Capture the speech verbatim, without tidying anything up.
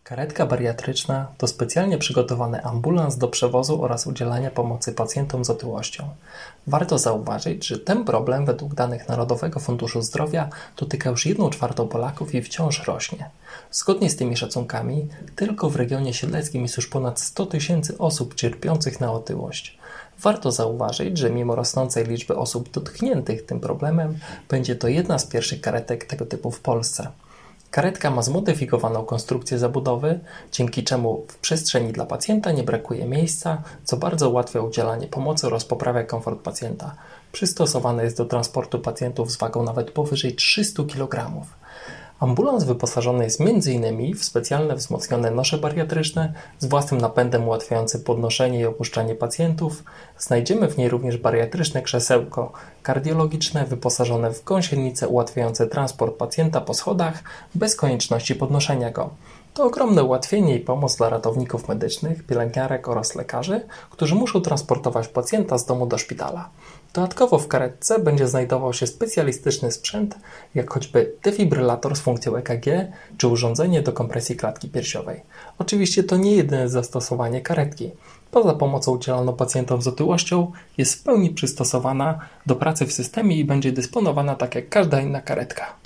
Karetka bariatryczna to specjalnie przygotowany ambulans do przewozu oraz udzielania pomocy pacjentom z otyłością. Warto zauważyć, że ten problem według danych Narodowego Funduszu Zdrowia dotyka już jedną czwartą Polaków i wciąż rośnie. Zgodnie z tymi szacunkami, tylko w regionie siedleckim jest już ponad sto tysięcy osób cierpiących na otyłość. Warto zauważyć, że mimo rosnącej liczby osób dotkniętych tym problemem, będzie to jedna z pierwszych karetek tego typu w Polsce. Karetka ma zmodyfikowaną konstrukcję zabudowy, dzięki czemu w przestrzeni dla pacjenta nie brakuje miejsca, co bardzo ułatwia udzielanie pomocy oraz poprawia komfort pacjenta. Przystosowane jest do transportu pacjentów z wagą nawet powyżej trzystu kilogramów. Ambulans wyposażony jest między innymi w specjalne wzmocnione nosze bariatryczne z własnym napędem ułatwiające podnoszenie i opuszczanie pacjentów. Znajdziemy w niej również bariatryczne krzesełko kardiologiczne wyposażone w gąsienicę ułatwiające transport pacjenta po schodach bez konieczności podnoszenia go. To ogromne ułatwienie i pomoc dla ratowników medycznych, pielęgniarek oraz lekarzy, którzy muszą transportować pacjenta z domu do szpitala. Dodatkowo w karetce będzie znajdował się specjalistyczny sprzęt, jak choćby defibrylator z funkcją E K G czy urządzenie do kompresji klatki piersiowej. Oczywiście to nie jedyne zastosowanie karetki. Poza pomocą udzielaną pacjentom z otyłością jest w pełni przystosowana do pracy w systemie i będzie dysponowana tak jak każda inna karetka.